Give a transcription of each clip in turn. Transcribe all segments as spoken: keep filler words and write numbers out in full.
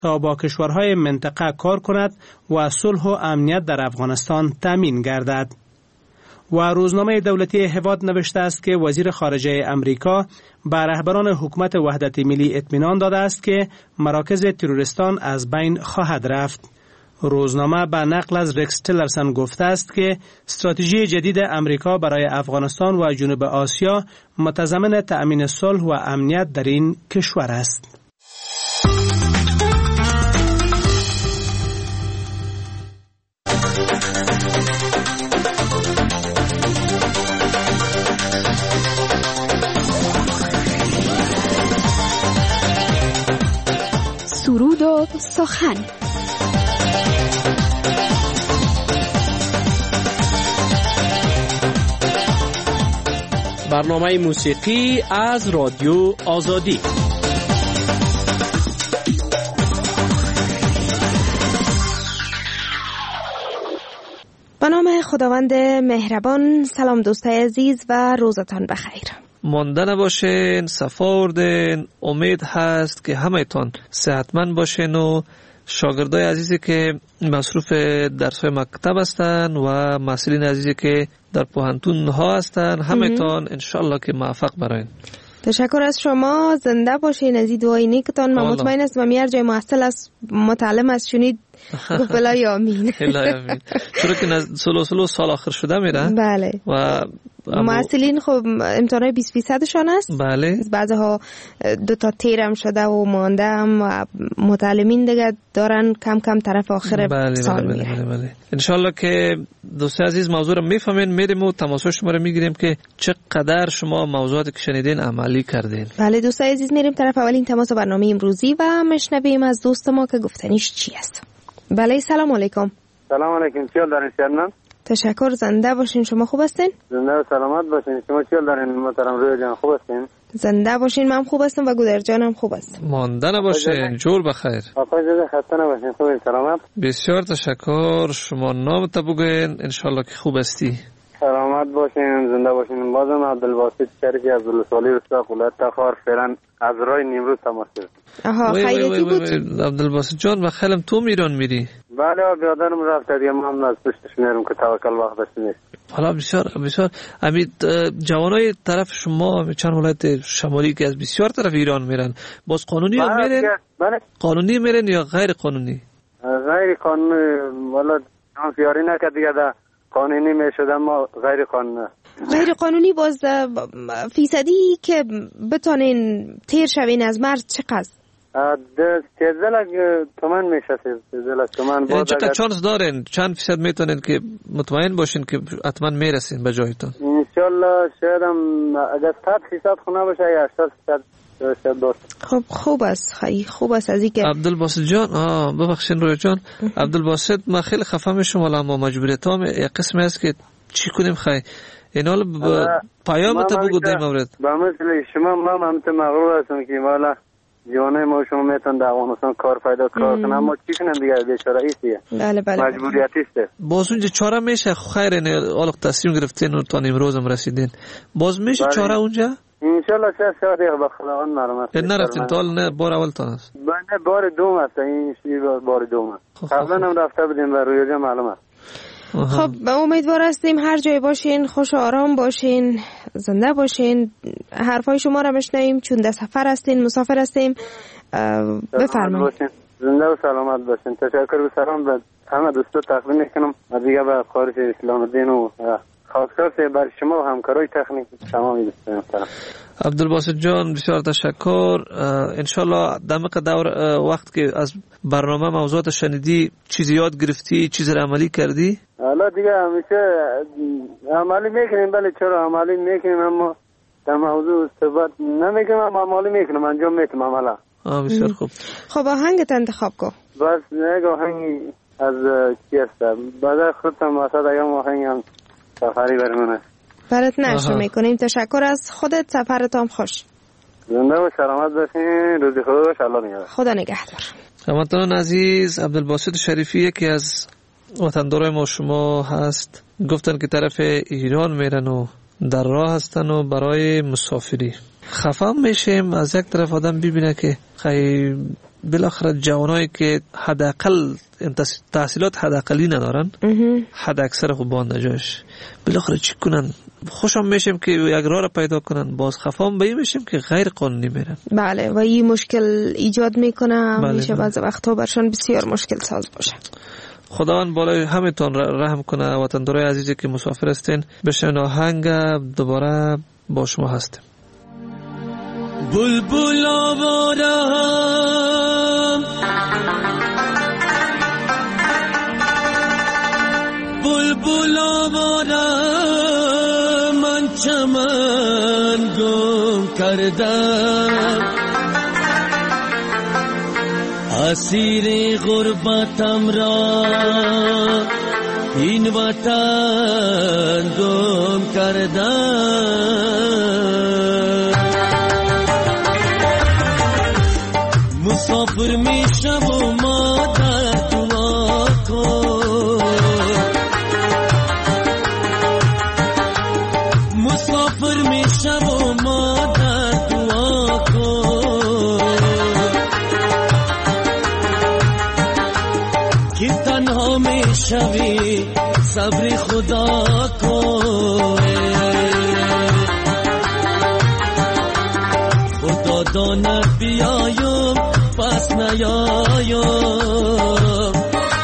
تا با کشورهای منطقه کار کند و صلح و امنیت در افغانستان تامین گردد. و روزنامه دولتی هواد نوشته است که وزیر خارجه امریکا به رهبران حکومت وحدت ملی اطمینان داده است که مراکز تروریستان از بین خواهد رفت. روزنامه به نقل از رکس تیلرسن گفته است که استراتژی جدید امریکا برای افغانستان و جنوب آسیا متضمن تأمین صلح و امنیت در این کشور است. سرود و سخن. برنامه موسیقی از رادیو آزادی. به نام خداوند مهربان. سلام دوستای عزیز و روزتان بخیر. مانده نباشین، صفا اردین. امید هست که همه تان صحتمند باشین و شاگردای عزیزی که مصروف درس‌های مکتب هستند و مسئولین عزیزی که در پوهنتون ها هستند، همه تان انشالله که موفق برین. تشکر از شما. زنده باشین. از این دعای نیکتان من مطمئن است و میار جای محصل از متعلم از شنید گفت بلای آمین. بلای آمین. چرا که سلو سلو سال آخر شده میره. بله. و محصلین خب امتحانای بیست فیصد شان است. بله. بعضها دو تا تیرم شده و مانده هم و متعلمین دیگه دارن کم کم طرف آخر بله سال بله میره. بله بله. انشالله که دوست عزیز موضوع رو میفهمین، میریم و تماس شما رو میگیریم که چقدر شما موضوعاتی که شنیدین عملی کردین. بله دوست عزیز، میریم طرف اولین تماس برنامه امروزی و مشنویم از دوست ما که گفتنیش چی است. بله سلام علیکم. سلام علیکم. چیال دارین شرنم؟ تشکر. زنده باشین. شما خوب هستین؟ زنده و سلامت باشین. شما چیال دارین محترم روی جان؟ خوب هستین؟ زنده باشین. من خوب هستم و گودر جانم خوب است. مانده نباشین. جور بخیر. آقا جان خسته نباشین. خوبین؟ سلامت. بسیار تشکر. شما نامت بگوین. انشالله که خوب هستی. سلامت باشین. زنده باشین. بازم عبدالباسط شریفی از عبدالصالح استاد ولایت تخار فعلا از رای نیمروز تماس گرفت. آها خیرتی بود. عبدالباسط جان بخیرم تو میران میری؟ بله برادرم رفت دیگه، ما هم از پشتش میرم که توکل وقتش نیست. حالا بسیار بسیار امید جوانای طرف شما چند ولایت شمالی که از بسیار طرف ایران میرن، باز قانونی هم میرن؟ بله. قانونی میرن یا غیر قانونی؟ غیر قانونی. والا جانفیاری نکرد دیگه ده قانونی میشد اما غیر قانونی. غیر قانونی باز فیصدی که بتونین تیر شوین از مرد چقدر؟ ده سیزده تومن میشه. سیزده تومن. یعنی چقدر چانس دارین؟ چند فیصد میتونین که مطمئن باشین که حتما میرسین به جایتون؟ انشالله شاید هم اگر صد فیصد خونه باشه یا هشتاد فیصد. خب خوب است. خیلی خوب است. از اینکه عبدالباسط جان آه ببخشین روی جان، عبدالباسط ما خیلی خفه میشم، ولی اما مجبوریت هم یک قسمی است که چی کنیم خیلی اینا رو پیام تا بگو در مورد. با مثل شما ما هم تو مغرور هستم که والا جوانه ما شما میتون در افغانستان کار پیدا کار کنم، اما چی کنم دیگه بیچاره ایستیه. بله بله. مجبوریتی است. باز اونجا چاره میشه خیر نه الان تصمیم گرفتین و تا امروز هم رسیدین. باز میشه چاره اونجا؟ انشالله چه شاید به خداوند معلوم است. نرفتین تا نه بار اول تا است. نه بار دوم است. این بار دوم است. قبلا هم رفته بودیم و روی جا معلوم است. خب به امیدوار هستیم هر جای باشین خوش و آرام باشین، زنده باشین. حرفای شما را بشنویم چون در سفر هستین، مسافر هستیم. بفرمایید. زنده و سلامت باشین. تشکر و سلام به همه دوستان تقدیم میکنم و دیگه به خارج اسلام الدین و خاصه بر شما و همکارای تکنیک تمامی دوستان. عبدالباسط جان بسیار تشکر. انشالله دمق دور وقت که از برنامه موضوعات شنیدی چیزی یاد گرفتی، چیزی را عملی کردی؟ حالا دیگه همیشه عملی میکنیم. بله چرا عملی میکنیم، اما در موضوع صحبت نمیکنم، اما عملی میکنم، انجام میکنم عملا. آه بسیار خوب. خب آهنگت انتخاب کن. بس یک آهنگی از کی است؟ بعد خودم واسه دیگه آهنگی هم سفری برمونه. برات نشو میکنیم. تشکر از خودت. سفرت هم خوش. زنده و سلامت باشین. روزی خوش. الله نگهدار. خدا نگهدار. هموطنان عزیز، عبدالباسط شریفی یکی از وطندارای ما شما هست. گفتن که طرف ایران میرن و در راه هستن و برای مسافری. خفا میشیم. از یک طرف آدم ببینه که خیلی بالاخره جوانایی که حداقل تحصیلات حداقلی ندارن، حد اکثر خوب باند جاش، بالاخره چی کنن؟ خوشم میشیم که یک راه را پیدا کنن. باز خفام به این میشیم که غیر قانونی میرن. بله، و این مشکل ایجاد میکنه. بله میشه بعض وقتا برشان بسیار مشکل ساز باشه. خداوند بالای همتون رحم کنه. وطندارای عزیزی که مسافر هستین، بشن آهنگ دوباره با شما هستیم. بلبل آوارم بلبل آوارم من چمن گم کردم، اسیر غربتم را این وطن گم کردم. مسافر میشم و مادر دعا کن، مسافر میشم و مادر دعا کن که تنها میشوی صبر خدا کن. خدا داند بیایم پس نیایم،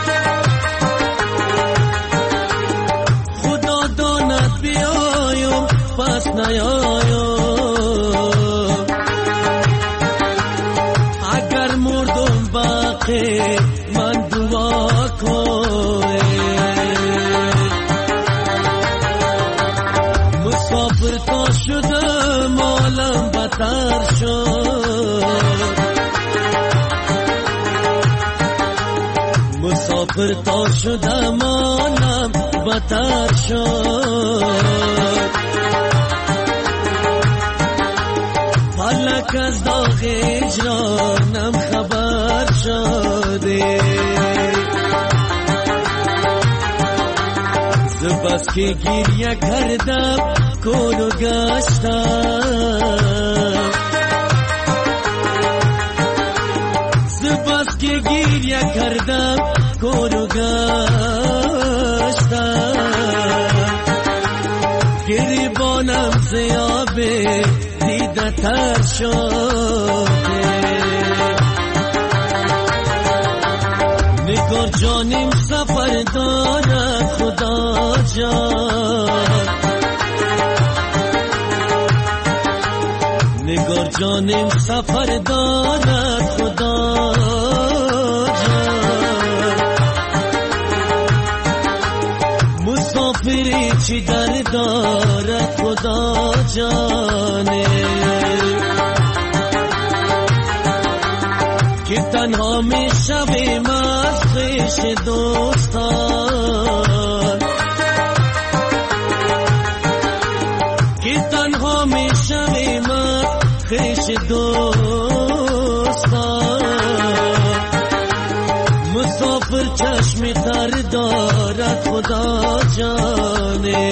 خدا داند بیایم پس نیایم. اگر مردم باقی من دعا کن، مسافر تا شدم عالم بتر شد، مسافر تا شدم عالم بتر شد. فلک از داغ هجرانم خبر شده، زبست که گریه کردم کن و گشتم، زبست که گریه کردم کن و گشتم. گریبانم زیابه دیده تر شده، نگار جانیم سفر دارد خدا جان، نگار جانیم سفر دارد خدا جان. مسافری چی در دارد خدا جانه، که تنها می شویم از خویش دوستان، که تنها می شویم از خویش دوستان. مسافر چشم تر دارد خدا جانه،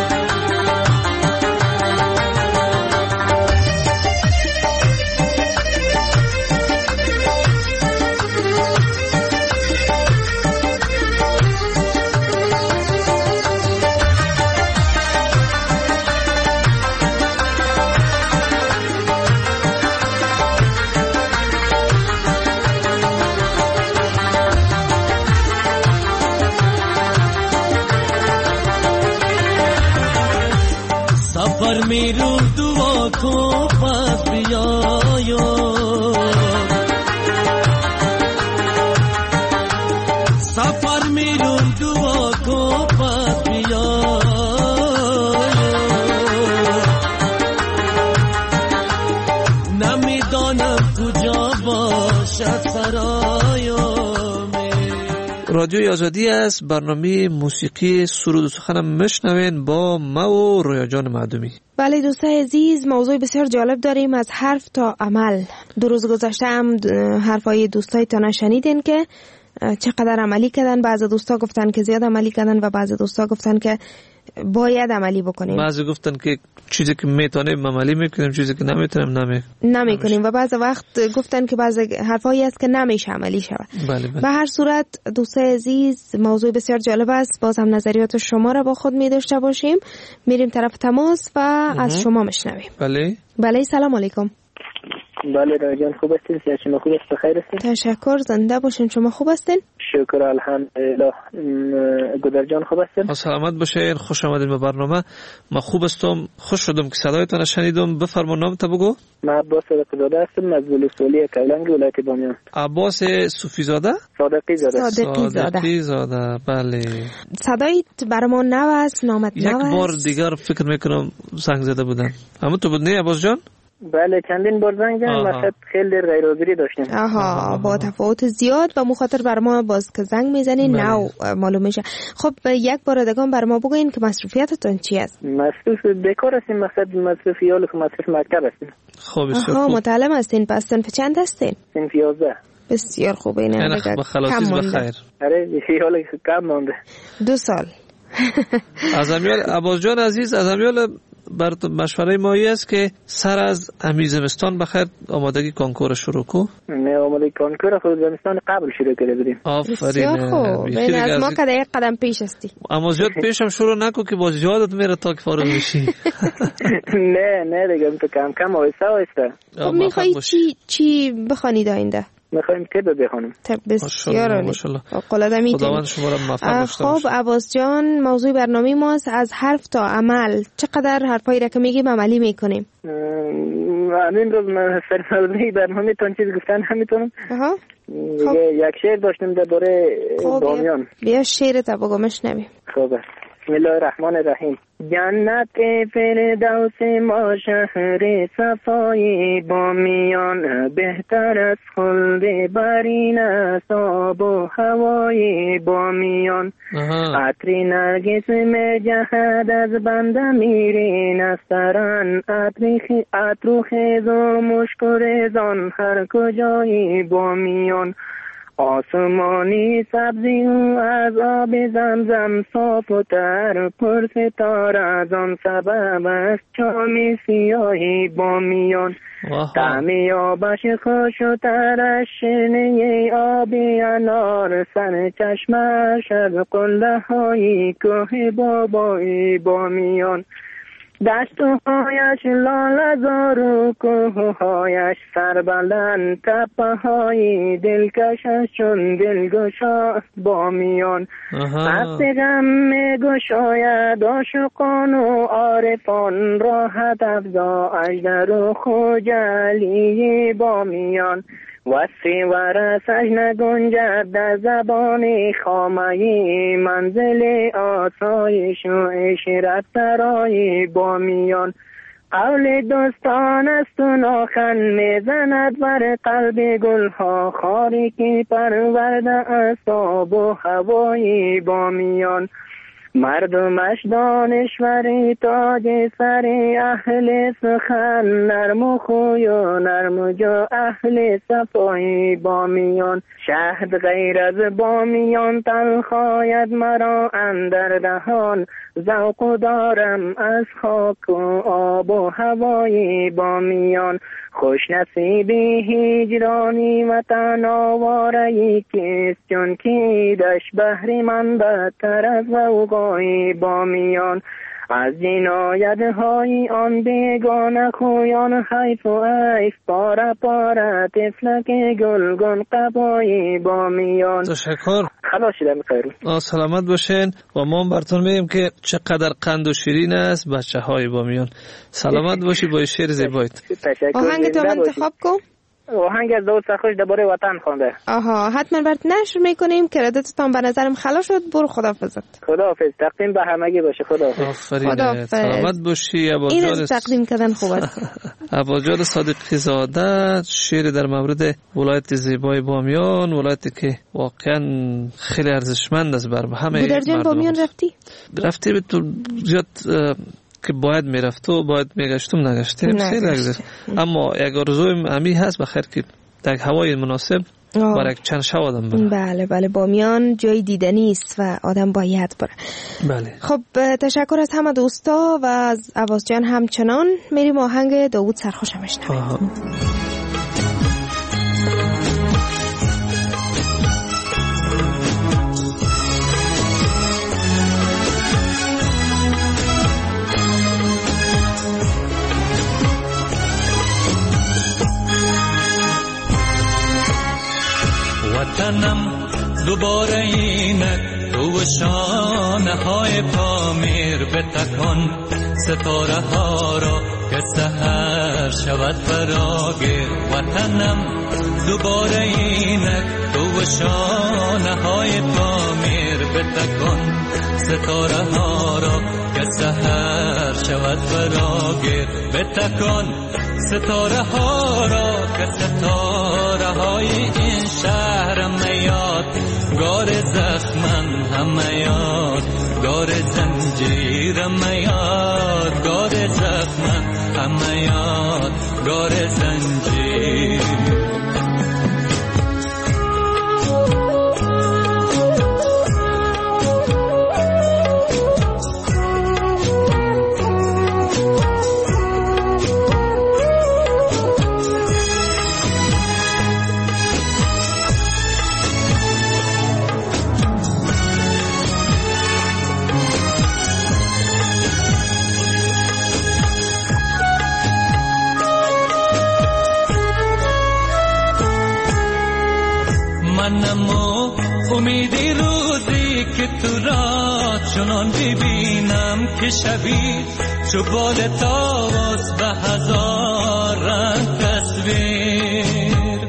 سفر میرم دعا کن پس بیایم، سفر میرم دعا کن پس بیایم. نمیدانم کجا باشد سرایم. رادیوی آزادی است. برنامه موسیقی سرود و سخنم مشنوین با ما و رویا جان معدومی. بله دوستای عزیز، موضوع بسیار جالب داریم، از حرف تا عمل. دو روز گذشته هم حرفای دوستای تا نشنیدین که چقدر عملی کردن. بعضی دوستا گفتن که زیاد عملی کردن و بعضی دوستا گفتن که باید عملی بکنیم. بعضی گفتن که چیزی که میتونیم عملی میکنیم، چیزی که نمیتونیم نمی نمیکنیم و بعضی وقت گفتن که بعضی حرفایی هست که نمیشه عملی شود. بله بله. به هر صورت دوستای عزیز، موضوع بسیار جالب است. باز هم نظریات شما را با خود می داشته باشیم. میریم طرف تماس و اه. از شما میشنویم. بله بله، سلام علیکم. بله راجان خوب هستین؟ شما خوب است؟ بخیر هستین؟ تشکر، زنده باشین. شما خوب هستین؟ شکر الحمدلله. گودر جان خوب هستین؟ سلامت باشین، خوش آمدین به برنامه. من خوب هستم، خوش شدم که صدایتان شنیدم. بفرما نامت بگو. من عباس صادقی هستم از ولسوالی کلنگ ولایت بامیان. عباس صوفی زاده؟ صادقی زاده. صادقی زاده. صادقی زاده. بله. صدایت برام نو است، نامت نو است. یک بار دیگر فکر میکنم زنگ زده بودن. اما تو بود نه عباس جان؟ بله چندین بار زنگ زدم، وقت خیلی غیر حاضری داشتیم. آها، با تفاوت زیاد و مخاطر بر ما باز که زنگ میزنین نو معلوم میشه. خب یک بار دیگه بر ما بگوین که مصروفیتتون چی است؟ مصروف بیکار هستیم، مقصد مصروف یال که مصروف مکتب هستیم. خب بسیار خوب. خوب. متعلم هستین؟ پس صنف چند هستین؟ صنف یازده. بسیار خوبه. اینه یعنی خب خلاصیز بخیر. آره یال کم مونده. دو سال. از امیال عباس جان عزیز، از امیال بر مشوره مایی است که سر از امی زمستان بخیر آمادگی کنکور شروع کو. نه آمادگی کنکور خود زمستان قبل شروع کرده بودیم. آفرین. بین از ما که یک قدم پیش هستی. اما زیاد پیشم شروع نکو که باز یادت میره تا که فارغ میشی. نه نه دیگه تو کم کم آهسته آهسته. خب میخوایی چی چی بخوانید آینده؟ میخوایم طب بخونیم. طب بسیار عالی. خداوند خداوند شما را موفق داشته باشه. خب عباس جان، موضوع برنامه ماست از حرف تا عمل. چقدر حرفایی را که میگیم عملی میکنیم؟ همین روز من سرمایه‌گذاری برنامه تون چیز گفتن همینطورم. آها. خب یک شعر داشتیم درباره بامیان. بیا شعر تا بگو میشنویم. خب بسم الله الرحمن الرحیم. جنت فردوس ما شهر صفای بامیان، بهتر از خلد برین است آب و هوای بامیان. عطر نرگس می جهد از بنده میرین استرن، عطر خیز و مشک و ریزان هر کجای بامیان. آسمانی سبزی و از آب زمزم صاف و تر، پرستار از آن سبب است چامی سیاهی بامیان. طعمی آبش خوش و ترش شیرینی آبی انار، سر چشمش از قله های کوه بابایی بامیان. دشت‌هایش لاله‌زار و کوه‌هایش سربلند، تپه‌های دلکشش چون دلگشا بامیان. دست غم می‌گشاید عاشقان و عارفان، راحت افزا اژدر و خجلی بامیان. وصفی و رسش نگنجد در زبان خامه‌ای، منزل آسایش و عشرت سرای بامیان. قول دوستان است و ناخن میزند بر قلب گلها، خاری که پرورده است آب و هوای بامیان. مردمش دانشوری تاج سر، اهل سخن نرم و خوی و نرم جو، اهل صفای بامیان. شهد غیر از بامیان تلخ آید مرا اندر دهان، ذوق دارم از خاک و آب و هوای بامیان. خوش نصیبی هجرانی وطن آواره کیست، چون که دش بحری من بدتر از غوغای بامیان. از جنایت های آن بیگانه خویان، حیف و عیف پاره پاره طفلک گلگون قبای بامیان. تشکر. خلاص شدم خیر. سلامت باشین و ما براتون میگیم که چقدر قند و شیرین است بچه های بامیان. سلامت باشی با شعر زیبایت. تشکر. آهنگ تو انتخاب کن. آهنگ از داود سرخوش درباره وطن خوانده. آها، حتما برات نشر میکنیم. کردتتون به نظرم خلا شد. برو خداحافظت. خداحافظ. تقدیم به همگی باشه. خداحافظ. آفرین. سلامت باشی عباس جان. این تقدیم کردن خوب است. عباس جان صادقی زاده، شعر در مورد ولایت زیبای بامیان، ولایتی که واقعا خیلی ارزشمند است بر همه. گودر جان بامیان رفتی؟ رفتی به تو زیاد که باید میرفت و باید میگشتم نگشتیم خیلی لگزه. اما یک آرزویم همی هست بخیر که در هوای مناسب برای چند شب آدم بره. بله بله بامیان جای دیدنی است و آدم باید بره. بله. خب تشکر از همه دوستا و از عباس جان همچنان. میریم آهنگ داوود سرخوش هم بشنویم. وطنم دوباره اینک تو شانه های پامیر بتکن ستاره ها را که سحر شود فراگیر. وطنم دوباره اینک تو شانه های پامیر بتکن ستاره ها را که سحر شود فراگیر. بتکن ستاره ها را که ستاره های این شهر میاد گار زخمن همه یاد گار زنجیر میاد گار زخمن همه یاد گار زنجیر. منم امیدی روزی که تو را چنان ببینم که شبیه چو بال تاوز به هزار رنگ تصویر.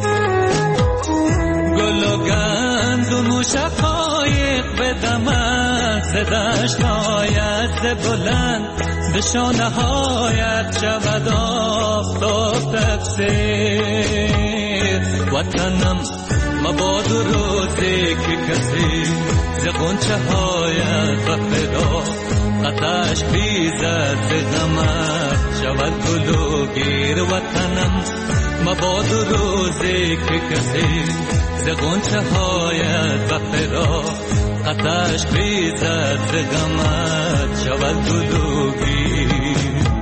گل و گندم و شقایق به دمت ز دشت‌هایت ز بلند به شانه هایت شود آفتاب تفسیر. وطنم مباد روزی که کسی ز غنچه هایت و فدا آتش بیزد ز غمت شود گلوگیر. وطنم مباد روزی که کسی ز غنچه هایت و فدا آتش بیزد ز غمت شود گلوگیر.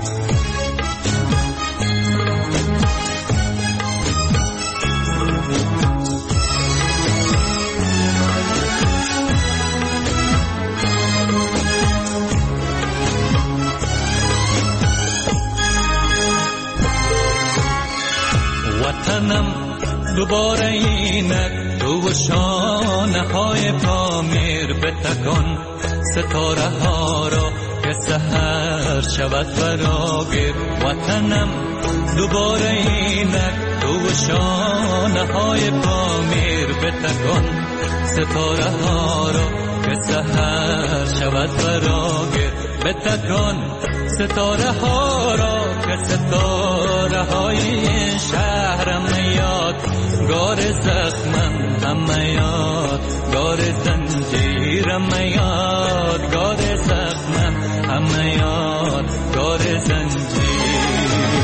وطنم دوباره اینک تو شانه های پامیر بتکن ستاره ها را که سحر شود فراگیر. وطنم دوباره اینک تو شانه های پامیر بتکن ستاره ها را که سحر شود فراگیر. بتکن ستاره ها را که ستاره های این شهر میاد گار زخمم همه یاد گار زنجیر میاد گار زخمم همه یاد گار زنجیر.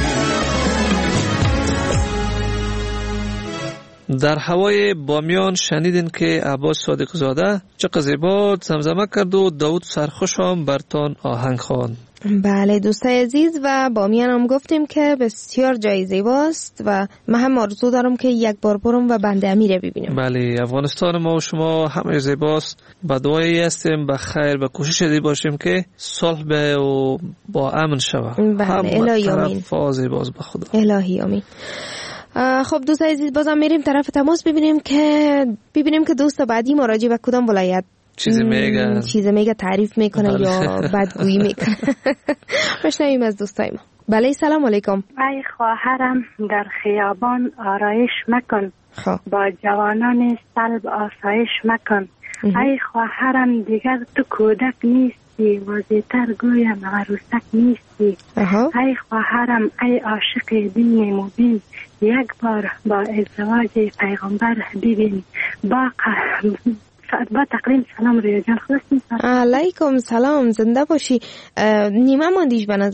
در هوای بامیان شنیدین که عباس صادق زاده چقدر زیبا زمزمه کرد و داوود سرخوش هم برتان آهنگ خواند. بله دوستای عزیز و بامیان هم گفتیم که بسیار جای زیباست و من هم آرزو دارم که یک بار برم و بند امیر ببینم. بله افغانستان ما و شما همه زیباست. با دعایی هستیم به خیر به کوشش دی باشیم که صلح به و با امن شود. بله الهی آمین. فاز باز به خدا. الهی آمین. خب دوستای عزیز بازم میریم طرف تماس ببینیم که ببینیم که دوست بعدی مراجع به کدام ولایت چیزی میگه چیزی میگه تعریف میکنه یا بدگویی میکنه. بشنویم از دوستای ما. بله سلام علیکم. ای خواهرم در خیابان آرایش مکن خب. با جوانان سلب آسایش مکن. ای خواهرم دیگر تو کودک نیستی واضح‌تر گویم عروسک نیستی. اها. ای خواهرم ای عاشق دین مبین یک بار با ازدواج پیغمبر ببین. با با تقدیم سلام ریا جان. خواستیم علیکم سلام زنده باشی. نیمه ماندیش به نظرم.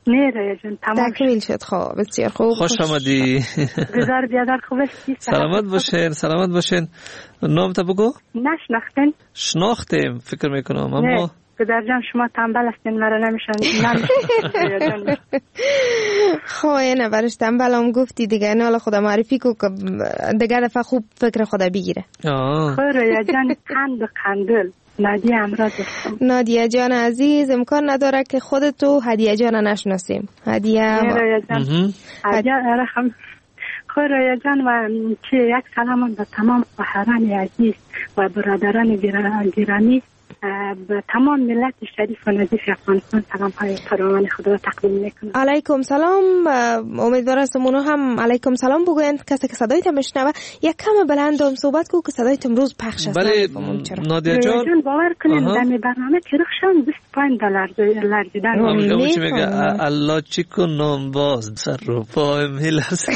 نه ریا جان تمام تکمیل شد. خب بسیار خوب. خوش آمدی. گزار بیادر خوب هستی؟ سلامت باشین سلامت باشین. نام تا بگو. نشناختین؟ شناختیم فکر میکنم اما گزار جان شما تنبل هستین مرا نمیشن نمیشن. خب اینه برش تنبلم گفتی دیگه، نه حالا خدا معرفی کو که دیگه دفعه خوب فکر خدا بگیره. خب ریا جان قند و قندل نادیه امراض هستم. نادیه جان عزیز امکان نداره که خودتو هدیه جان نشناسیم. هدیه ریا جان هدیه رحم خب ریا جان و که یک سلام به تمام خواهران عزیز و برادران گرامی به تمام ملت شریف و نظیف افغانستان سلام های فراوان خدا را تقدیم میکنم. علیکم سلام. امیدوارم شما هم علیکم سلام بگوین. کسی که صدایت میشنوه یک کم بلند هم صحبت کو که صدایت امروز پخش است. بله نادیا جان باور کنین دم برنامه که رخشان بیست و پنج دلار لرزیدن. اون چی میگه الله چی کنم باز سر رو پایم هیلس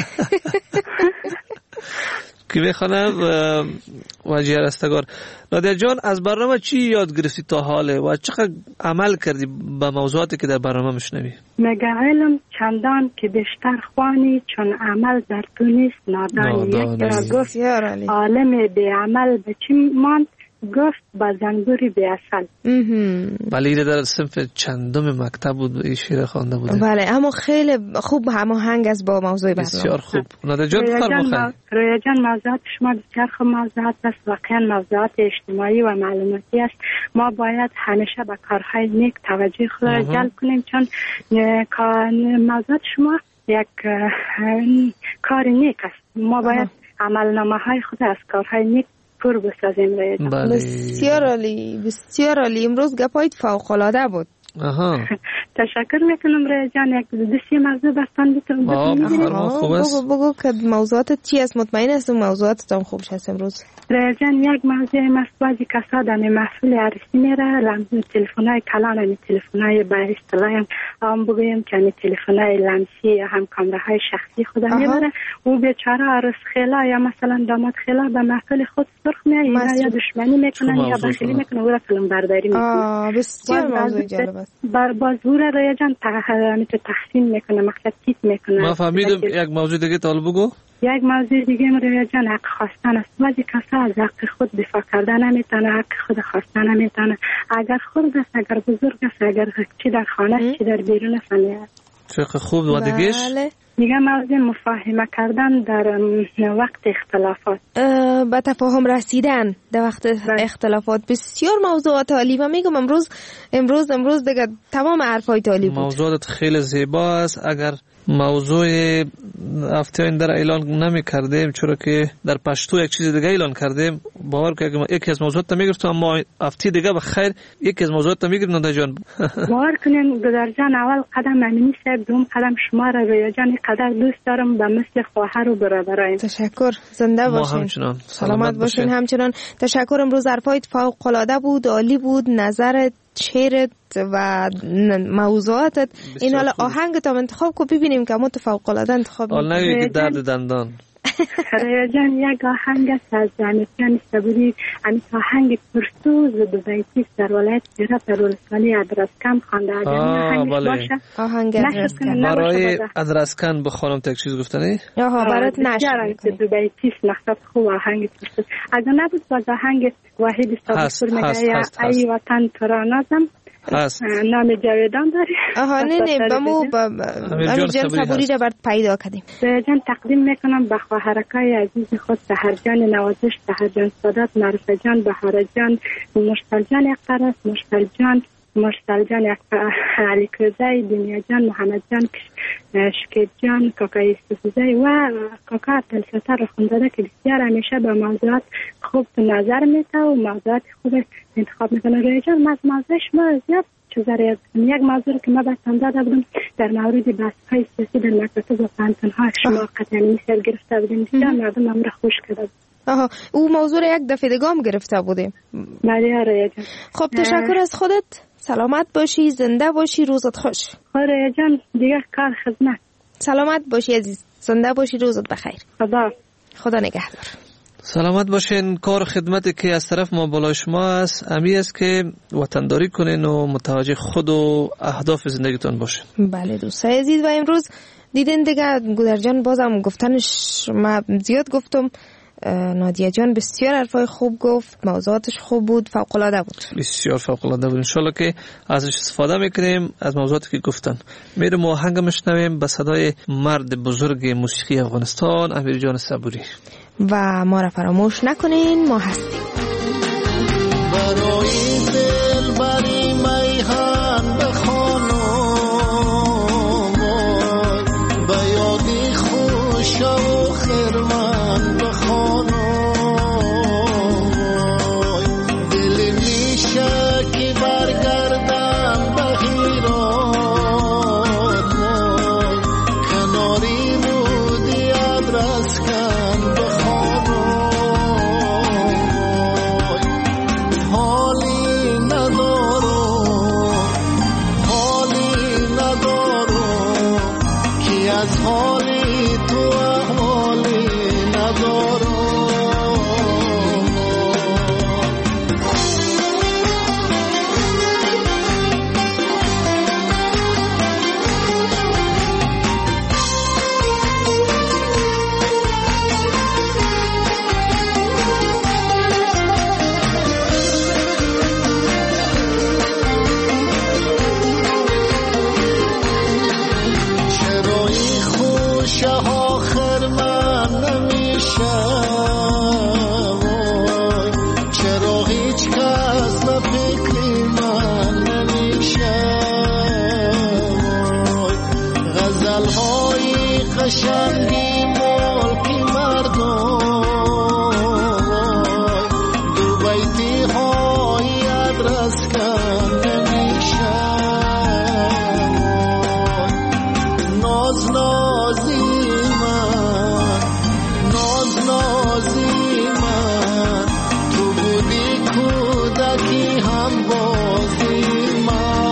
که میخوانم واجی رستگار. نادیا جان از برنامه چی یاد گرفتی تا حاله و چقدر عمل کردی به موضوعاتی که در برنامه میشنوی؟ مگه علم چندان که بیشتر خوانی چون عمل در تو نیست نادانی. یک را گفت عالم بی عمل به چی ماند؟ گفت با زنبوری بی اصل. بله ایره در صنف چندم مکتب بود این شعر خوانده بود. بله اما خیلی خوب هماهنگ است با موضوع برنامه. بسیار خوب. نادیا جان بفرمایید. رویا جان موضوعات شما بسیار خوب موضوعات است. واقعا موضوعات اجتماعی و معلوماتی است. ما باید همیشه به کارهای نیک توجه خود را جلب کنیم چون موضوعات شما یک کار نیک است. ما باید عملنامه های خود از کارهای نیک پر بسازیم. بسیار عالی بسیار عالی. امروز گپایت فوق العاده بود. آها تشکر میکنم ریا جان. یک دستی موضوع بستان بیتون بگو بگو که موضوعات چی است؟ مطمئن هستم موضوعاتتان خوب هست امروز. ریا جان یک موضوع است. بعضی کسا در محفل عروسی میره لمس تلفن‌های کلان و تلفن‌های به اصطلاح هم بگویم که تلفن‌های لمسی یا هم کامراهای شخصی خود میبره. او بیچاره عروس خاله یا مثلا داماد خاله به محفل خود سرخ میاد یا دشمنی میکنن یا بخیلی میکنن او را فیلم برداری میکنن. بسیار موضوع جالب است. بر بازور ریا جان تحمیت تحسین میکنه مقصد تیت میکنه. ما فهمیدم. یک موضوع دیگه طالب بگو. یک موضوع دیگه ریا جان حق خواستن است. بعضی کسا از حق خود دفاع کردن نمیتونه، حق خود خواستن نمیتونه. اگر خرد است اگر بزرگ است اگر چی در خانه چی در بیرون است. چقدر خوب. و دیگهش دیگه موضوع مفاهمه کردن در وقت اختلافات، به تفاهم رسیدن در وقت اختلافات. بسیار موضوعات عالی و میگم امروز امروز امروز دیگه تمام حرفای عالی بود. موضوعات خیلی زیبا است. اگر موضوع هفته این در اعلان نمی کردیم چرا که در پشتو یک چیز دیگه اعلان کردیم باور که یکی از موضوعات میگرفتم اما هفته دیگه بخیر یکی از موضوعات میگیرم. نادیا جان باور کنین گذار جان اول قدم امینی صاحب دوم قدم شما را رویا جان قدر دوست دارم به مثل خواهر و برادرایم. تشکر. زنده باشین. همچنان سلامت باشین. همچنان تشکر. امروز حرفایت فوق العاده بود، عالی بود. نظرت، شعرت و موضوعاتت این حالا آهنگت هم انتخاب کو ببینیم که فوق العاده انتخاب حال نگه که درد دندان. ریا جان یک آهنگ است از امیرجان صبوری. امیت آهنگ پرسوز دوبیتی در ولایت زیرات در ولسوالی ادرسکن خوانده. اگر آهنگ باشه آهنگ ادرسکن برای ادرسکن بخوانم تا یک چیز گفتنی؟ آها برات نشه دوبیتی مقصد خوب آهنگ پرسوز. اگر نبود باز آهنگ واحد صبور میگه ای وطن تو را نازم هست. نام جاویدان داری؟ آها نه نه بمو امیرجان صبوری را برد پیدا کردیم. جان تقدیم میکنم به خواهرکای عزیز خود سحر جان نوازش، سحر جان سادات، معرفه جان، بهار جان، مشتل جان اقترس، مشتل جان مشتل جان علی کرزی، دنیا جان، محمد جان، شکیب جان، کاکای استفزی و کاکا عبدالستار را خونده که بسیار همیشه به موضوعات خوب نظر میده و موضوعات خوب انتخاب میکنه. روی جان از موضوع شما زیاد چیزا یاد کنم. یک موضوع که ما بستم داده بودم در مورد بحث‌های سیاسی در مکاتب و پانتون‌ها شما قطعا مثال گرفته بودیم. بسیار مردم هم را خوش کرده. آها او موضوع یک دفعه دیگه هم گرفته بودیم. بله روی جان. خب تشکر از خودت. سلامت باشی، زنده باشی، روزت خوش. روی جان دیگه کار خدمت. سلامت باشی عزیز، زنده باشی، روزت بخیر. خدا خدا نگهدار. سلامت باشین. کار خدمتی که از طرف ما بالای شما است امی است که وطنداری کنین و متوجه خود و اهداف زندگیتون باشین. بله دوستای عزیز، و امروز دیدین دیگه گودر جان بازم گفتنش ما زیاد گفتم، نادیه جان بسیار حرفای خوب گفت، موضوعاتش خوب بود، فوق العاده بود، بسیار فوق العاده بود. ان شاء الله که ازش استفاده میکنیم از موضوعاتی که گفتن. میریم آهنگ میشنویم به صدای مرد بزرگ موسیقی افغانستان امیر جان صبوری. و ما را فراموش نکنین، ما هستیم. برای دل بری میهن بخوانم، به یادی خوش و خرمن بخوانم، دل میشه که برگردم به هیرات، کناری بودی ادرس کن بخوانم، حالی ندارم حالی ندارم که از حالی تو احوالی ندارم. چرایی خوش آخر من نمیشه، وای چرا هیچ کس به فکری من نمیشه، وای غزل های قشنگی ملکی مردم، وای دو بیتی های ادرس کن نمیشه، ناز نازی من ناز نازی من، تو بودی کودکی هم بازی من.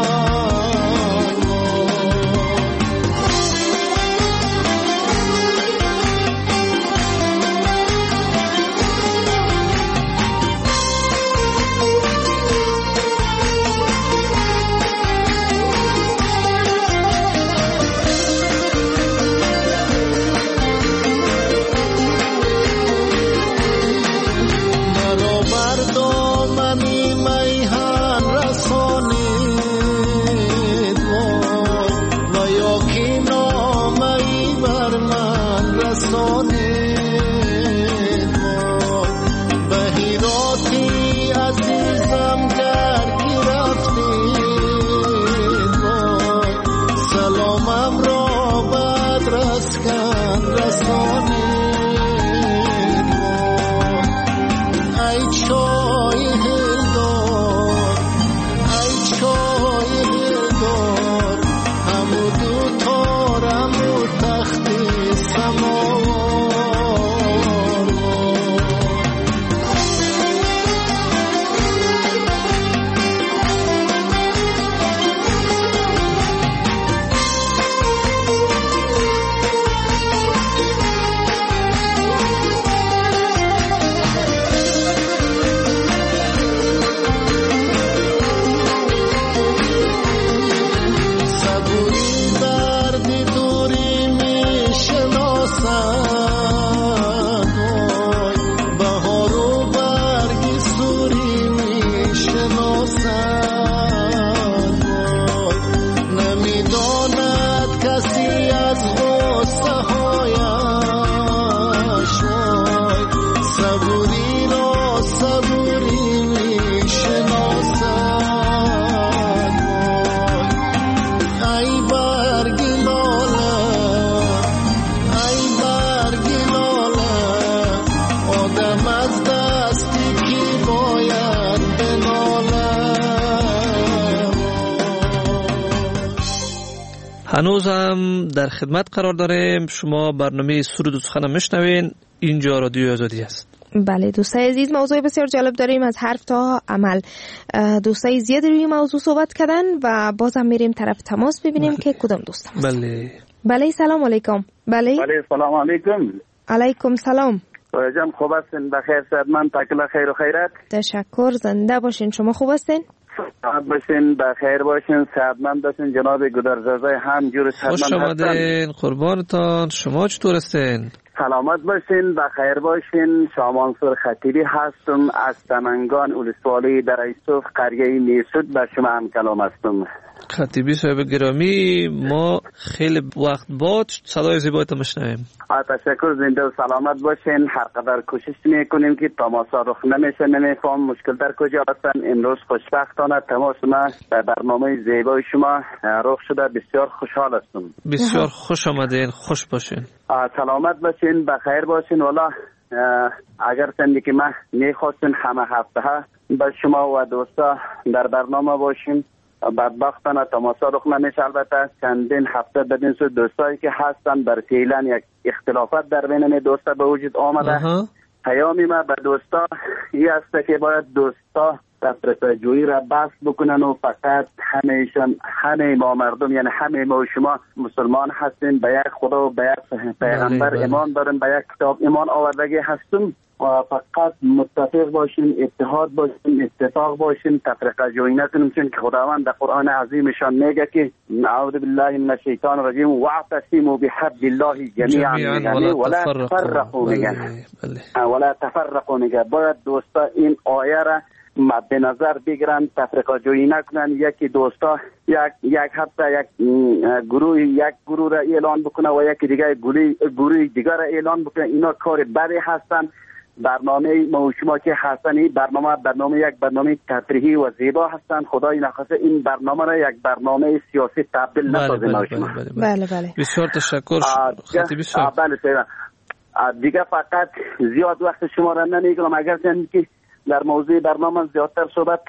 برابر دامنی میهن رسانید، وای و یا کی نامه‌ای بر من رسانید، وای به هیراتی عزیزم گر کی رفتید، وای سلامم را به ادرس کن رسانید، ای چای هلدار ای چای هلدار، همو دو تارم و تختی سماوار. صبوری دردی دوری میشناسد، وای بهار و برگی سوری میشناسد، وای نمیداند کسی از غصه هایش، وای صبوری را صبوری میشناسد، وای ای برگی لاله ای برگی لاله، آدم از دستی کی باید بناله. هنوزم در خدمت قرار داریم. شما برنامه سرود و سخن میشنوین. اینجا رادیو آزادی است. بله دوستای عزیز، موضوع بسیار جالب داریم، از حرف تا عمل. دوستای زیاد روی موضوع صحبت کردن و بازم میریم طرف تماس ببینیم بله. که کدام دوستم. بله بله سلام علیکم. بله بله سلام علیکم. علیکم سلام. جان خوب هستین؟ بخیر صحتمند؟ تکل خیر و خیرت. تشکر، زنده باشین. شما خوب هستین؟ سلامت باشین، بخیر باشین، صحتمند باشین. جناب گودرزاده هم جور صحتمند هستن. خوش آمدین، قربانتان. شما چطور هستین؟ سلامت باشین، بخیر باشین. شامانسور خطیبی هستم از تمنگان ولسوالی در ایسوف قریه نیسود. به شما هم کلام هستم. خطیبی صاحب گرامی، ما خیلی وقت بعد صدای زیبایت میشنویم. تشکر، زنده و سلامت باشین. هر قدر کوشش میکنیم که تماسا رخ نمیشه، نمیفهم مشکل در کجا هستن. امروز خوشبختانه تماس ما به برنامه زیبای شما رخ شده. بسیار خوشحال هستم. بسیار خوش آمدین، خوش باشین. سلامت باشین، بخیر باشین. والا اگر سندی که ما میخواستین همه هفته ها به شما و دوستا در برنامه باشیم، بدبختانه تماسا رخ نمیشه. البته چندین هفته بدین سو دوستایی که هستن بر فعلا یک اختلافات در بین دوستا به وجود آمده. پیامی ما به دوستا این است که باید دوستا تفرقه جویی را بس بکنن و فقط همیشن همه ما مردم، یعنی همه ما و شما مسلمان هستیم، به یک خدا و به یک پیغمبر ایمان داریم، به یک کتاب ایمان آوردگی هستیم. فقط متفق باشین، اتحاد باشین، اتفاق باشین، تفرقه جویی نکنیم، چون که خداوند در قرآن عظیمشان میگه که اعوذ بالله من الشیطان الرجیم واعتصموا بحبل الله جمیعا ولا تفرقوا ولا تفرقوا. میگه باید دوستا این آیه را مد نظر بگیرن، تفرقه جویی نکنن. یکی دوستا یک یک هفته یک گروه یک گروه را اعلان بکنه و یکی دیگه گروه گروه دیگر را اعلان بکنه. اینا کار بدی هستن. برنامه ما شما که هستن برنامه برنامه یک برنامه تفریحی و زیبا هستن. خدای نخواسته این برنامه را یک برنامه سیاسی تبدیل نسازه. بله بله, بله, بله, بله. بله. بسیار تشکر خطیبی صاحب. بله دیگه فقط زیاد وقت شما را نمیگیرم. اگر که در موضوع برنامه زیادتر صحبت،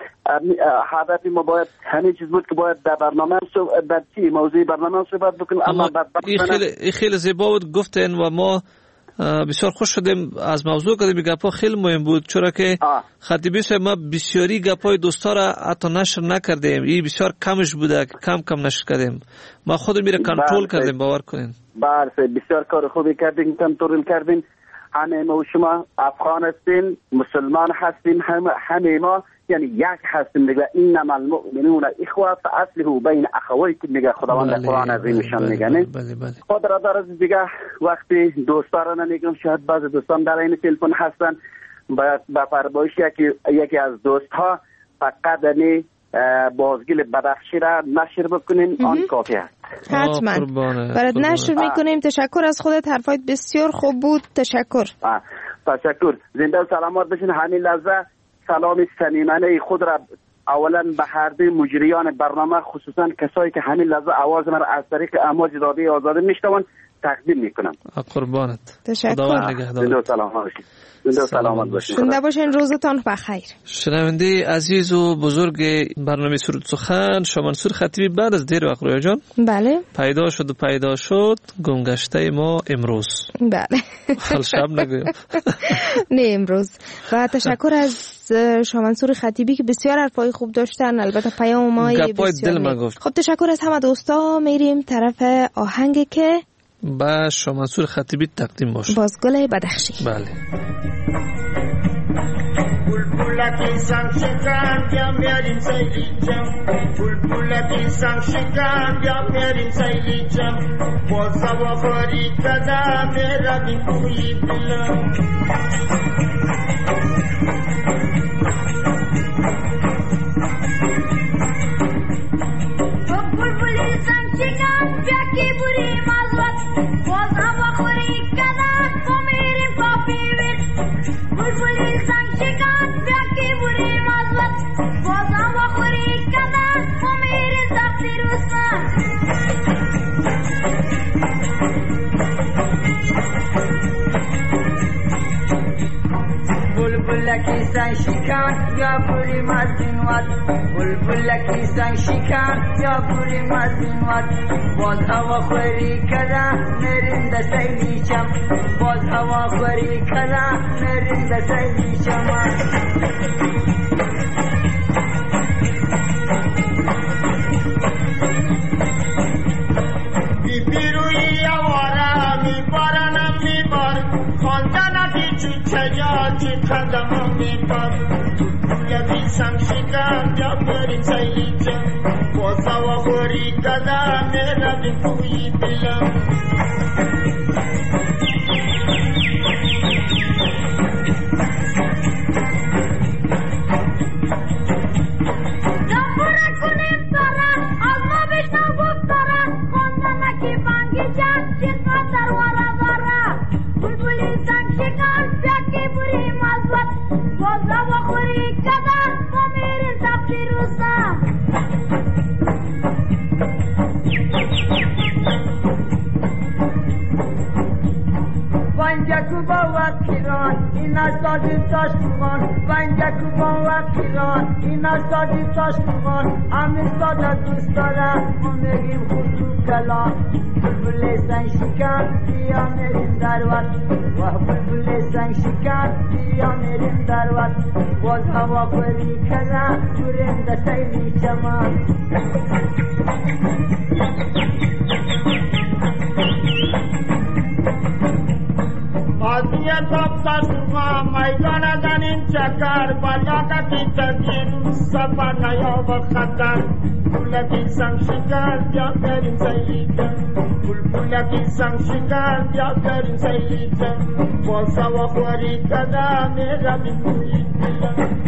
هدف ما باید همین چیز بود که باید در برنامه در چی موضوع برنامه صحبت بکنیم. اما, اما این خیلی خیلی زیبا بود گفتین و ما بسیار خوش شدیم از موضوع کردیم. گپا خیلی مهم بود، چرا که خطیبی صاحب ما بسیاری گپای دوستا را حتی نشر نکردیم. این بسیار کمش بوده، کم کم نشر کردیم. ما خود میره کنترل کردیم، باور کنین. بله بسیار کار خوبی کردیم، کنترل کردیم. همه ما و شما افغان هستیم، مسلمان هستیم، همه همه ما یعنی یک هستیم. میگه انما المؤمنون اخوه فاصلحوا بین اخویکم. میگه خداوند در قرآن عظیمشان میگه نه. خدا را دیگه وقتی دوستا را نمیگم، شاید بعضی دوستان در این تلفن هستن، باید به فرمایش یکی یکی از دوست ها فقط نی بازگل بدخشی را نشر بکنین، آن کافی است. حتما برات نشر میکنیم. تشکر از خودت، حرفایت بسیار خوب بود. تشکر. تشکر، زنده و سلامت باشین. همین لحظه سلام صمیمانه خود را اولا به هر دو مجریان برنامه، خصوصا کسایی که همین لحظه آواز من را از طریق امواج رادیو آزاده میشنون تقدیم میکنم. قربانت. تشکر. زنده و سلامت باشین. زنده و سلامت باشین. زنده باشین، روزتان بخیر. شنونده عزیز و بزرگ برنامه سرود سخن، شامانسور خطیبی بعد از دیر وقت رویا جان بله پیدا شد و پیدا شد گمگشته ما امروز. بله حال شب نگویم نه امروز. و تشکر از شامانسور خطیبی که بسیار حرفای خوب داشتن. البته پیام ما بسیار دل ما گفت. خب تشکر از همه دوستا. میریم طرف آهنگ که با شامانسور خطیبی تقدیم باشه، بازگل بدخشی. بله. بلبلکی سنگ شکن بیا میاریم سیلی جم، بلبلکی سنگ شکن بیا میاریم سیلی جم، باز سوا خوری کده میرویم کوی بلم. بلبلی سنگ شکن بیا کی بوری مازوت، باز سوا خوری کده تو میریم کافی ویت. بلبلی سنگ شکن بیا کی بوری مازوت، باز سوا خوری کده تو میریم سختی روستان. بلبلکی سنگ شکن یا بوری مزینوات، بلبلکی سنگ شکن یا بوری مزینوات، باز هوا خوری کده میریم ده سیلی چم، باز هوا خوری کده میریم ده سیلی چم. بی پیروی آواره می بارنم می بار، خانده نتی چون میکن یکی سم شکن بیا بریم سیلی جن بازا و خوری کدم میرویم توی دلم سازی تاش کن ونجک کن وقتیان اینا سازی تاش کن همین ساده دوست دارم ما میریم خود تو کلام بلبل سنگ شکن بیا میریم در وقت و بلبل سنگ شکن بیا میریم در وقت باز هوا خوری کردم جوریم دستایی چمان آزیت آب تشوها میدان زنین چکر بالا کتی تدین سفر نیا و خطر بولکی سنگ شکر بیا کریم سیلیتن بولکی سنگ شکر بیا کریم سیلیتن باسا و خوری کده میرا بیتوی دلن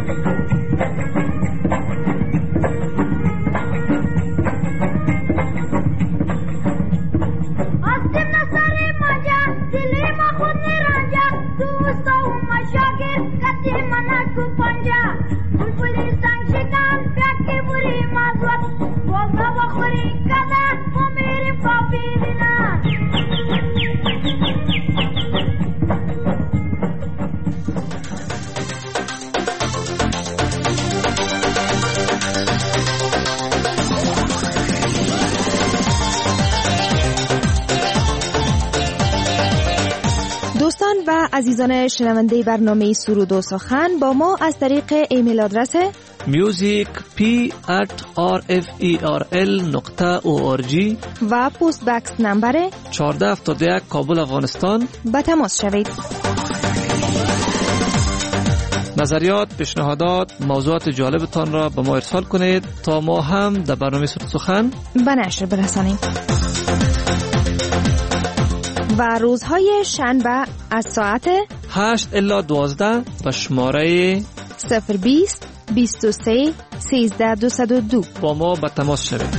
عزیزان شنونده برنامه سرود و سخن با ما از طریق ایمیل آدرس music p at r f e r l نقطه او آر جی و پست بکس نمبر چهارده هفتاد و یک کابل افغانستان به تماس شوید. نظریات، پیشنهادات، موضوعات جالبتان را به ما ارسال کنید تا ما هم در برنامه سرود سخن به نشر برسانیم. و روزهای شنبه از ساعت هشت الی دوازده به شماره صفر بیست بیست و سه سیزده دویست و دو با ما به تماس شوید.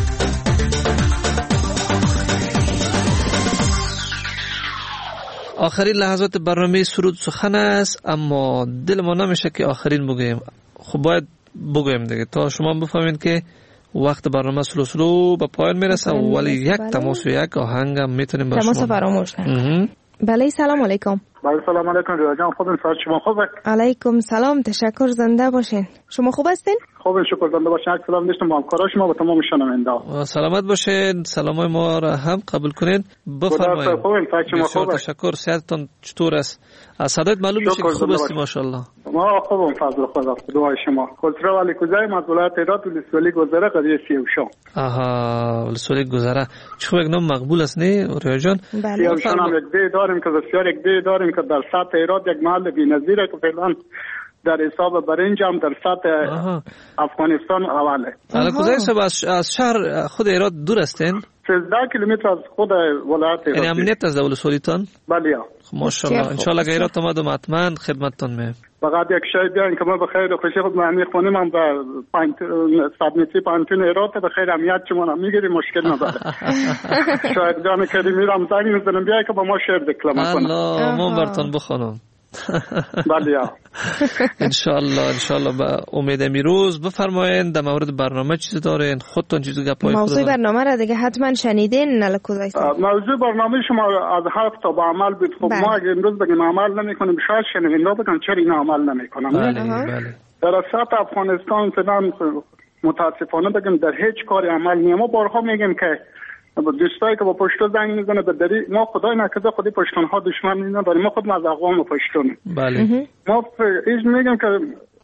آخرین لحظات برنامه سرود سخن است، اما دل ما نمیشه که آخرین بگویم. خب باید بگویم دیگه تا شما بفهمید که وقت برنامه سلو سلو به پایان میرسه، ولی یک تماس و یک آهنگ هم میتونیم با شما تماس فراموش نکنیم. بله سلام علیکم. بله سلام علیکم ریا جان، خوبین؟ سلام شما خوبه؟ علیکم سلام، تشکر، زنده باشین. شما خوب هستین؟ خوب شکر، زنده باشین. یک سلام داشتم با همکارا شما و تمام شنوندا. سلامت باشین، سلامای ما را هم قبول کنین. بفرمایید. خوبین؟ شما خوبه؟ تشکر. صحتتون چطور است؟ از صدات معلوم میشه که خوب هستی ماشاءالله. ما خوبم فضل خدا، دعای شما. خسرو علی کوزای از ولایت هرات ولسوالی گذره قریه سیوشان. آها، ولسوالی گذره. چه یک نام مقبول است نه ریا جان؟ سیوشان هم یک دی داریم که بسیار یک دی داریم که در سطح هرات یک محل بی‌نظیره که فعلا در حساب برنج هم در سطح افغانستان اوله. علی کوزای صاحب از شهر خود هرات دور هستین؟ سیزده کیلومتر از خود ولایت هرات. یعنی امنیت از ولسوالیتان؟ بله. ماشاءالله، ان شاء الله که هرات اومدم حتما خدمتتون میام. فقط یک شای بیان که ما به خیر و خوشی خود معنی خونیم هم به صدمتی پانتون هرات به خیر امیت چمون هم میگیریم، مشکل نداره. شاید جان کریمی را هم زنگ میزنم بیای که با ما شعر دکلمه کنم. الله، من برتون بخونم. بله انشالله انشالله. به امید امروز بفرمایید در مورد برنامه چیزی دارین؟ خودتون چیزی گپای خود موضوع برنامه را دیگه حتما شنیدین. نلکوزای صاحب موضوع برنامه شما از هفت تا با عمل بود. خب ما اگه امروز بگیم عمل نمیکنیم شاید شنوندا بگن چرا این عمل نمیکنم. بله بله. در سطح افغانستان فعلا متاسفانه بگیم در هیچ کاری عمل نیم. ما بارها میگیم که دوستایی که با پشتو زنگ میزنه به دری ما خدای نکرده خودی پشتون ها دشمن نداریم، ما خود از اقوام پشتونیم. بله. ما ایش میگیم که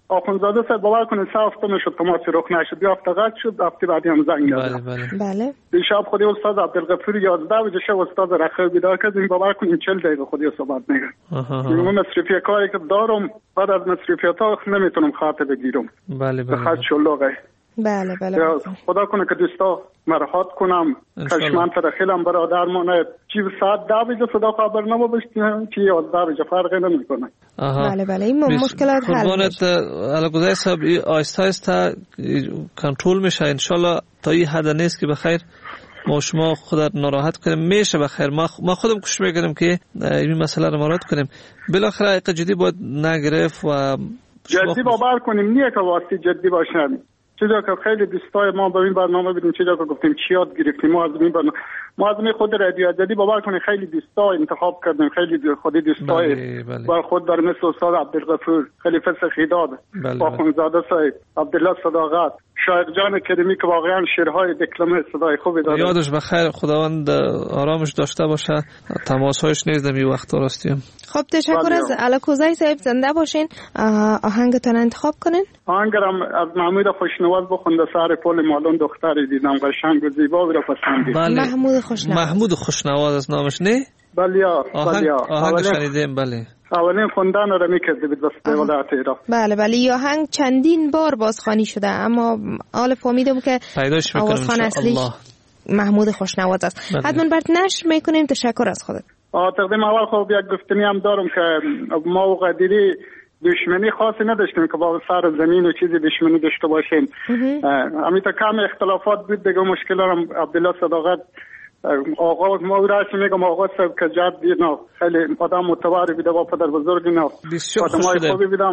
آخوندزاده صاحب باور کنید سه هفته نشد تماس رخ نشد. یه هفته قطع شد، هفته بعدی هم زنگ زد. بله بله بله. دیشب خودی استاد عبدالغفور یازده بجه شب استاد رخه بیدار کردیم. باور کنید چهل دقیقه خودی صحبت میگه. من مصرفی کاری که دارم بعد از مصرفیات نمیتونم خاطر بگیرم. بله بله. بخاطر شلوغه. بله بله. خدا کنه که دوستا مرحات کنم. کشمن تا خیلم برادرمونه چی ساعت ده بجه صدا خبر نما بشتیم چی یازده بجه فرقی نمیکنه. بله بله این مشکلات حل میشه. علاقه صاحب آیسته آیسته کنترل میشه انشالله. تا این حد نیست که بخیر ما شما خودت ناراحت کنیم. میشه بخیر ما ما خودم کوشش میکنیم که این مسئله رو مراعات کنیم. بالاخره حقیقت جدی باید نگرفت و جدی باور کنیم نیه که واسه جدی باشن. چیزا که خیلی دوستای ما با این برنامه بدیم چیزا که گفتیم چی یاد گرفتیم ما از این برنامه ما از این خود رادیو جدی باور کنیم خیلی دوستا انتخاب کردیم. خیلی خودی دوستای بله بله. با خود در مثل استاد عبدالغفور خیلی فسخ خیداد بله با خونزاده صاحب عبدالله صداقت شاعر جان کریمی که واقعا شعرهای دکلمه صدای خوبی داره. یادش بخیر خداوند آرامش داشته باشه. تماسهایش نیز در این وقت راستیم. خب تشکر از علاکوزای صاحب زنده باشین. آهنگتون انتخاب کنین. آهنگم از محمود خوشنواز بخونده سر پل مالون دختری دیدم قشنگ و زیبا و پسندید. بله. محمود خوشنواز. محمود خوشنواز از نامش نه؟ بله آهنگ بله آهنگ شنیدیم. بله اولین خوندن رو میکرده بود بس ولایت ایران. بله بله این آهنگ چندین بار بازخوانی شده اما حال فهمیدم که پیداش میکنم آوازخوان اصلی محمود خوشنواز است. بله. حتما برات نشر میکنیم. تشکر از خودت. آه تقدیم اول خب یک گفتنی هم دارم که ما و قدیری دشمنی خاصی نداشتیم که با سر زمین و چیزی دشمنی داشته باشیم. همین تا کم اختلافات بود دیگه مشکل هم عبدالله صداقت آقا ما راست میگم آقا صاحب که جد دینا خیلی آدم متواری بیده با پدر بزرگی نه بسیار خوب شده خوبی بیدم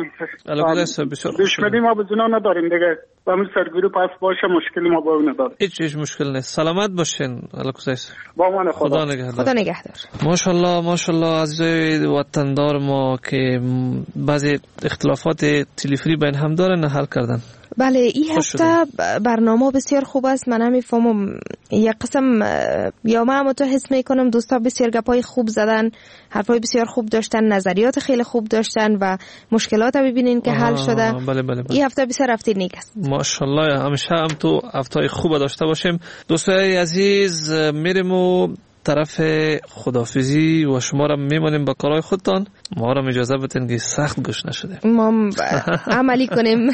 دشمنی ما به جنا نداریم دیگه و همین سرگیری پس باشه مشکلی ما با اون نداریم. هیچ هیچ مشکل نیست. سلامت باشین علاکوزای با من خدا. خدا نگهدار. خدا نگهدار. ماشاءالله ماشاءالله عزیزای وطندار ما که بعضی اختلافات تلفنی بین هم دارن حل کردن. بله این هفته برنامه بسیار خوب است. من نمیفهمم یک قسم یا من هم تو حس میکنم دوستا بسیار گپای خوب زدن، حرفای بسیار خوب داشتن، نظریات خیلی خوب داشتن و مشکلات ببینین که حل شده. بله بله بله. این هفته بسیار هفته نیک است. ماشاءالله همیشه هم تو هفته‌های خوب داشته باشیم. دوستای عزیز میریم و طرف خدافیزی و شما را میمانیم با کارهای خودتان. ما را اجازه بدین که سخت گوش نشده ما عملی کنیم.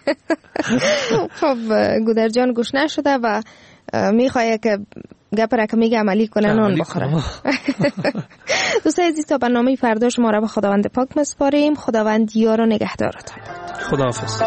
خب گودر جان گوش نشده و میخواه که گپ را که میگه عملی کنه نان بخوره. دوستای عزیز تا برنامه فردا شما را به خداوند پاک مسپاریم. خداوند یار و نگهدارتان. خداحافظ.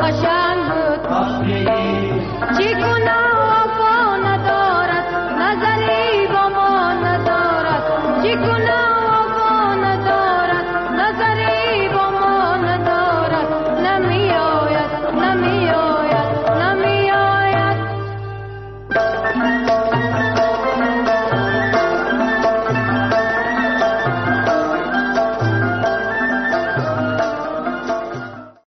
قشنگ بود چی